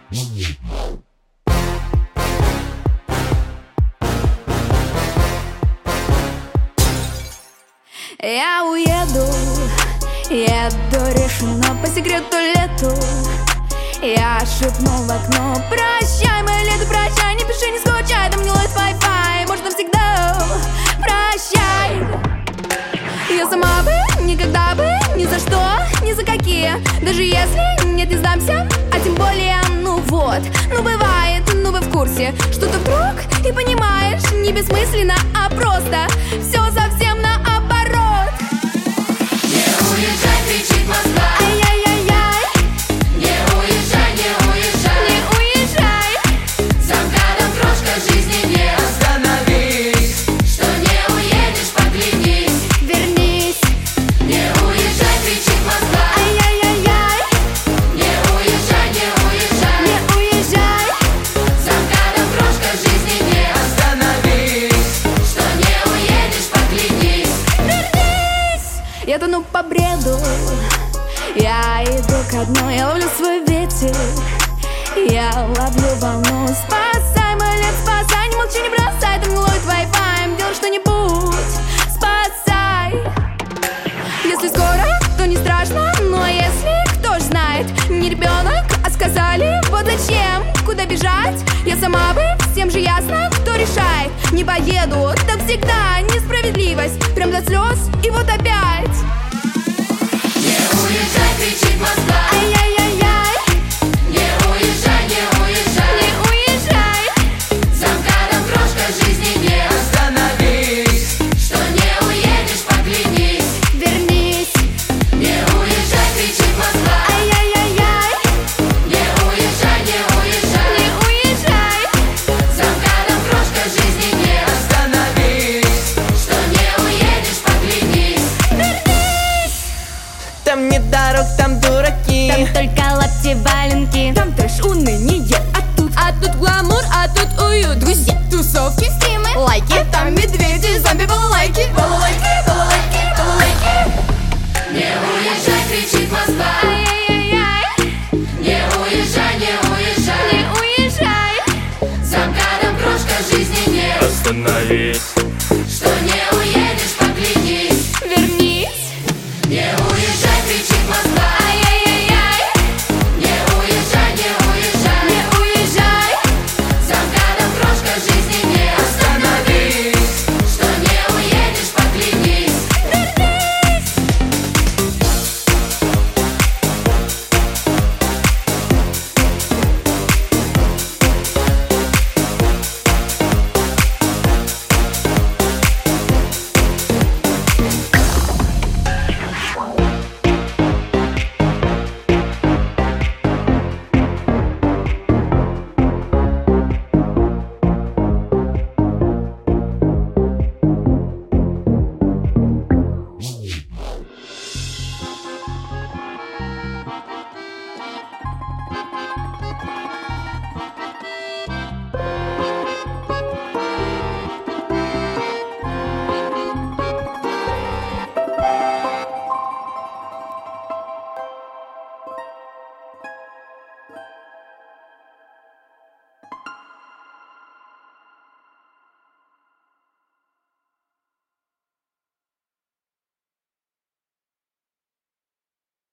Я уеду, еду решено по секрету лету. Я шепну в окно: прощай, мое лето, прощай. Не пиши, не скучай, там не ловит Wi-Fi. Может, навсегда прощай. Я сама бы, никогда бы, ни за что, ни за какие. Даже если нет, не сдамся, а тем более, ну вот. Ну бывает, ну вы в курсе, что ты вдруг и понимаешь, не бессмысленно, а просто все совсем наоборот. Не уезжай, кричит Москва. Ай-яй-яй-яй. Не уезжай, не уезжай. Не уезжай. За МКАДом крошка жизни не остановись. Что не уедешь, поглянись. Вернись. Не уезжай, кричит Москва. Ай-яй-яй-яй. Не уезжай, не уезжай. Не уезжай. За МКАДом крошка жизни не остановись. Что не уедешь, поглянись. Вернись. Я тону по бреду. Я иду ко дну, я ловлю свой ветер. Я ловлю волну. Спасай, мой лет, спасай. Не молчи, не бросай, там не ловит Wi-Fi. Делай что-нибудь, спасай. Если скоро, то не страшно. Ну а если, кто ж знает. Не ребенок, а сказали, вот зачем, куда бежать. Я сама бы, всем же ясно, кто решает. Не поеду, так всегда несправедливость. Прям до слез, и вот опять. Не уезжай, кричит Москва. Ай-яй-яй-яй. Не уезжай, не уезжай. Не уезжай. За МКАДом крошка жизни не остановись. Что не уедешь, поглянись. Вернись. Не уезжай, кричит Москва. Ай-яй-яй-яй. Не уезжай, не уезжай. Не уезжай. За МКАДом крошка жизни не остановись. Что не уедешь, поглянись. Вернись. Там нет дорог, там дураки. Там только лапти, валенки. Там трэш, уныние, а тут гламур, а тут уют. Друзья, тусовки, стримы, лайки. А там медведи, зомби, балалайки. Балалайки, балалайки, балалайки. Не уезжай, кричит Москва. Ай-яй-яй-яй. Не уезжай, не уезжай. Не уезжай. За МКАДом крошка жизни не Остановись.